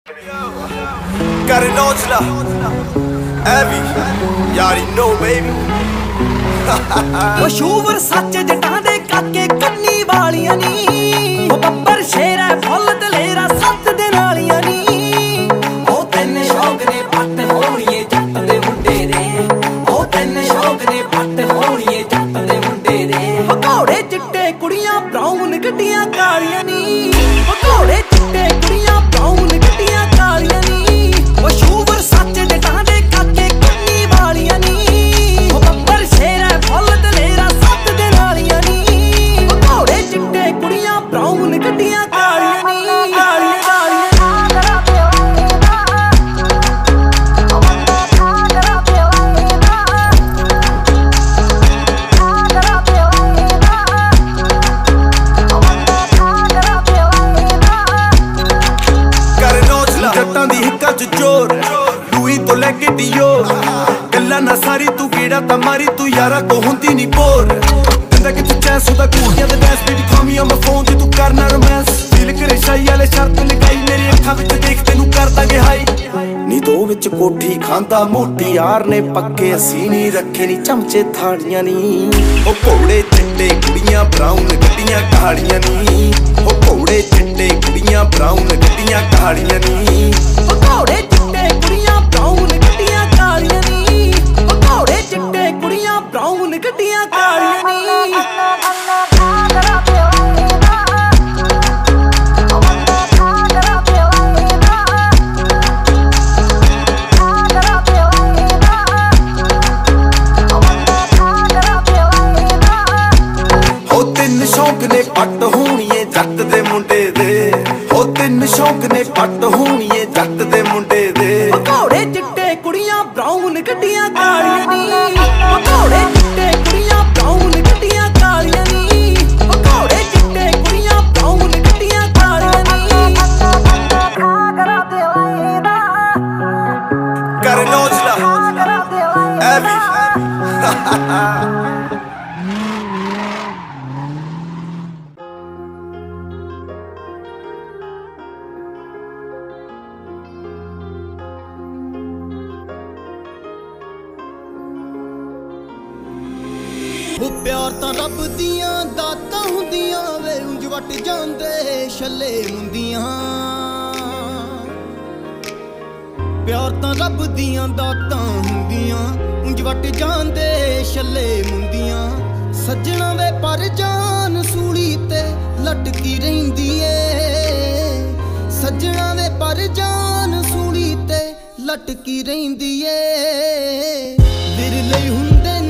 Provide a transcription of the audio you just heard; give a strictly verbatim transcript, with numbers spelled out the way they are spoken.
Got it Nojla, Abby, you already know baby. ਮਸ਼ਹੂਰ ਸੱਚ ਜਟਾਂ ਦੇ ਕਾਕੇ ਕੰਨੀ ਵਾਲੀਆਂ ਨੀ ਉਹ ਬੱਬਰ ਸ਼ੇਰ ਹੈ ਫੁੱਲ ਦਲੇਰਾ ਸੱਤ ਦੇ ਨਾਲੀਆਂ ਨੀ ਉਹ ਤੈਨੂੰ ਸ਼ੌਕ ਨੇ ਪੱਟ ਹੋਣੀਏ ਜੱਟ ਦੇ ਮੁੰਡੇ ਦੇ ਉਹ ਤੈਨੂੰ ਸ਼ੌਕ ਨੇ ਪੱਟ ਹੋਣੀਏ ਜੱਟ ਦੇ ਮੁੰਡੇ ਦੇ ਭਗੌੜੇ ਚਿੱਟੇ ਕੁੜੀਆਂ ਬਰਾਊਨ ਗੱਡੀਆਂ ਕਾਲੀਆਂ ਨੀ ਭਗੌੜੇ ਚਿੱਟੇ ਕੁੜੀਆਂ ਬਰਾਊਨ ਗੱਡੀਆਂ ਕਾਲੀਆਂ ਨੀ ਮਸ਼ਹੂਰ ਸੱਚ ਜਟਾਂ ਦੇ ਕਾਕੇ ਕੰਨੀ ਵਾਲੀਆਂ ਨੀ ਉਹ ਬੱਬਰ ਸ਼ੇਰ ਹੈ ਫੁੱਲ ਦਲੇਰਾ ਸੱਤ ਦੇ ਨਾਲੀਆਂ ਨੀ ਭਗੌੜੇ ਚਿੱਟੇ ਕੁੜੀਆਂ ਬਰਾਊਨ ਗੱਡੀਆਂ ਕਾਲੀਆਂ ਨੀ ਕਾਲੀਆਂ ਕਾਲੀਆਂ ਜੱਟਾਂ ਦੀ ਹਿੱਕਾਂ ਚ ਜੋਰ ਦੂਈ ਤੋਂ ਲੈ ਕੇ ਡੀਓਰ ਗੱਲਾਂ ਨਾ ਸਾਰੀ ਤੂੰ ਕਿਹੜਾ ਤਾਂ ਮਾਰੀ ਤੂੰ ਯਾਰਾ ਕੋ ਹੁੰਦੀ ਨੀ ਬੋਰ ਕਹਿੰਦਾ ਕਿ ਤੂੰ ਚੈਸ ਉਹਦਾ ਕੁੜੀਆਂ ਦੇ ਡੈਸ ਬੀਟੀ ਖਾਮੀ ਆ ਮੈਂ ਫੋਨ ਤੇ ਤੂੰ ਕਰਨਾ ਰੋਮਾਂਸ ਫੀਲ ਕਰੇ ਸ਼ਾਈ ਵਾਲੇ ਸ਼ਰਤ ਲਗਾਈ ਮੇਰੀ ਅੱਖਾਂ ਵਿੱਚ ਦੇਖ ਤੈਨੂੰ ਕਰ ਦਾਂਗੇ ਹਾਈ ਨੀ ਦੋ ਵਿੱਚ ਕੋਠੀ ਖਾਂਦਾ ਮੋਟੀ ਯਾਰ ਨੇ ਪੱਕੇ ਅਸੀਂ ਨੀ ਰੱਖੇ ਨੀ ਚਮਚੇ ਥਾਲੀਆਂ ਨੀ ਉਹ ਘੋੜੇ ਚਿੱਟੇ ਕੁੜੀਆਂ ਬਰਾਊਨ ਗੱਡੀਆਂ ਕਾਲੀਆਂ ਨੀ ਉਹ ਘੋੜੇ ਚਿੱਟੇ ਕੁੜੀਆਂ ਬਰਾਊਨ ਗੱਡੀਆਂ ਕਾਲੀਆਂ ਨੀ ਭਗੌੜੇ ਚਿੱਟੇ ਕੁੜੀਆਂ ਬਰਾਊਨ ਗੱਡੀਆਂ ਕਾਲੀਆਂ ਨੀ ਭਗੌੜੇ ਚਿੱਟੇ ਕੁੜੀਆਂ ਬਰਾਊਨ ਗੱਡੀਆਂ ਕਾਲੀਆਂ ਨੀ ਸ਼ੌਕ ਨੇ ਪੱਟ ਹੋਣੀਏ ਜੱਟ ਦੇ ਮੁੰਡੇ ਦੇ ਹੋ ਤਿੰਨ ਸ਼ੌਕ ਨੇ ਪੱਟ ਹੋਣੀਏ ਜੱਟ ਦੇ ਮੁੰਡੇ ਦੇ ਭਗੌੜੇ ਚਿੱਟੇ ਕੁੜੀਆਂ ਬਰਾਊਨ ਗੱਡੀਆਂ ਕਾਲੀਆਂ ਨੀ ਭਗੌੜੇ ਚਿੱਟੇ ਕੁੜੀਆਂ ਬਰਾਊਨ ਗੱਡੀਆਂ ਕਾਲੀਆਂ ਨੀ ਭਗੌੜੇ ਚਿੱਟੇ ਕੁੜੀਆਂ ਬਰਾਊਨ ਗੱਡੀਆਂ ਕਾਲੀਆਂ ਨੀ ਕਰ ਨੌਜਲਾ ਐਵੀ ਉਹ ਪਿਆਰ ਤਾਂ ਰੱਬ ਦੀਆਂ ਦਾਤਾਂ ਹੁੰਦੀਆਂ ਵੇ ਉਂਝ ਵੱਟ ਜਾਂਦੇ ਛੱਲੇ ਮੁੰਦੀਆਂ ਪਿਆਰ ਤਾਂ ਰੱਬ ਦੀਆਂ ਦਾਤਾਂ ਹੁੰਦੀਆਂ ਉਂਝ ਵੱਟ ਜਾਂਦੇ ਛੱਲੇ ਮੁੰਦੀਆਂ ਸੱਜਣਾ ਵੇ ਪਰ ਜਾਨ ਸੂਲੀ ਤੇ ਲਟਕੀ ਰਹਿੰਦੀ ਏ ਸੱਜਣਾ ਵੇ ਪਰ ਜਾਨ ਸੂਲੀ ਤੇ ਲਟਕੀ ਰਹਿੰਦੀ ਏ ਵਿਰਲੇ ਹੁੰਦੇ